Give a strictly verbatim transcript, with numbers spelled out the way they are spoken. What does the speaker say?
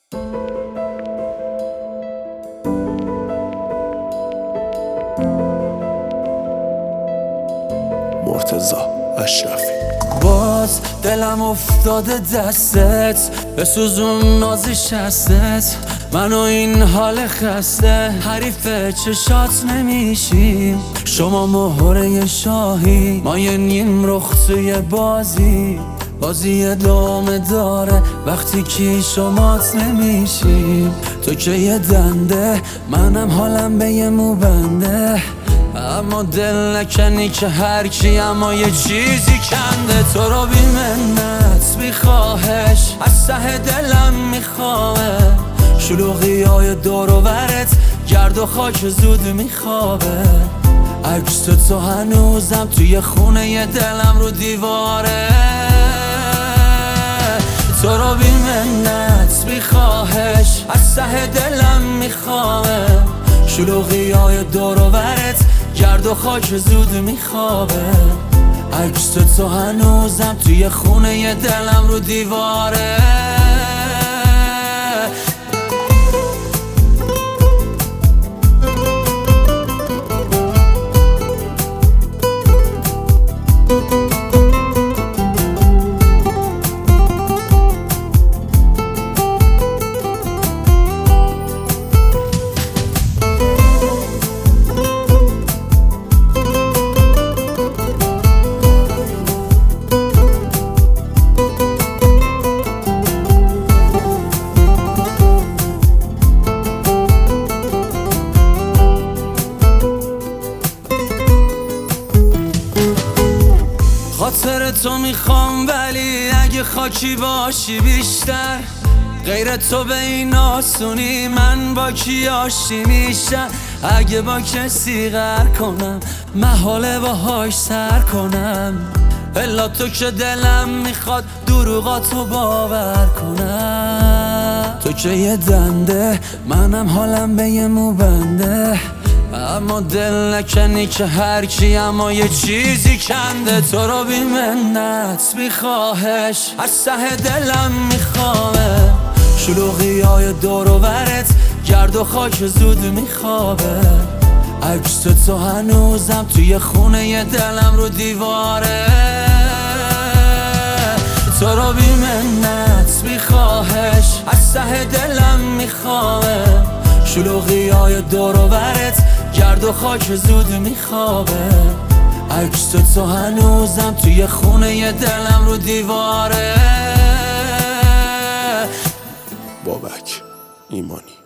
مرتضی اشرفی. باز دلم افتاده دستت، بسوزون نازش هستت، من و این حال خسته حریف چشات نمیشیم. شما مهره شاهی، ما یه نیم رخ توی بازی، بازی ادامه داره وقتی که شمات نمیشیم. تو که یه دنده، منم حالم به یه موبنده، اما دل نکنی که هر کی اما یه چیزی کنده. تو رو بی منت بی خواهش از ته دلم میخوامه، شلوغی های دور و برت گرد و خاک زود میخوابه. عکس تو هنوزم توی خونه ی دلم رو دیواره. تو رو بی منت بی خواهش از ته دلم میخوامه، شلوغی های دور و برت گرد و خاک زود میخوابه. عکس تو هنوزم توی خونه ی دلم رو دیواره. خاطر تو میخوام ولی اگه خاکی باشی بیشتر، غیر تو به این آسونی من با کی آشتی میشم. اگه با کسی غر کنم محاله باهاش سر کنم، الا تو که دلم میخواد دروغاتو باور کنم. تو که یه دنده، منم حالم به یه موبنده، اما دل نکنی که هر کی اما یه چیزی کنده. تو رو بی منت بی خواهش از ته دلم میخوامه، شلوغی های دور و برت گرد و خاک زود میخوابه. عکس تو هنوزم توی خونه ی دلم رو دیواره. تو رو بی منت بی خواهش از ته دلم میخوامه، شلوغی های دور و برت گرد و خاک زود میخوابه. عکس تو هنوزم توی خونه ی دلم رو دیواره. بابک ایمانی.